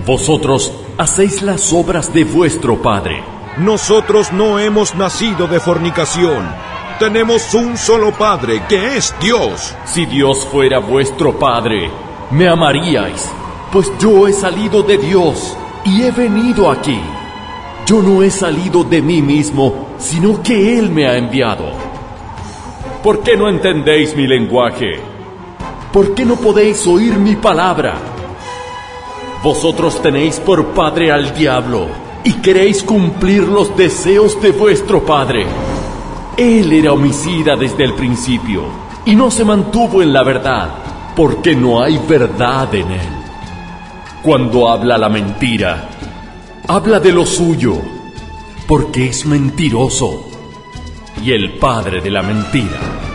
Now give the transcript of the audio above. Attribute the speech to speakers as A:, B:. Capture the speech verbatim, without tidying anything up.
A: Vosotros hacéis las obras de vuestro padre.
B: Nosotros no hemos nacido de fornicación. Tenemos un solo Padre, que es Dios.
A: Si Dios fuera vuestro Padre, me amaríais, pues yo he salido de Dios y he venido aquí. Yo no he salido de mí mismo, sino que Él me ha enviado. ¿Por qué no entendéis mi lenguaje? ¿Por qué no podéis oír mi palabra? Vosotros tenéis por padre al diablo y queréis cumplir los deseos de vuestro padre. Él era homicida desde el principio y no se mantuvo en la verdad, porque no hay verdad en él. Cuando habla la mentira, habla de lo suyo, porque es mentiroso y el padre de la mentira.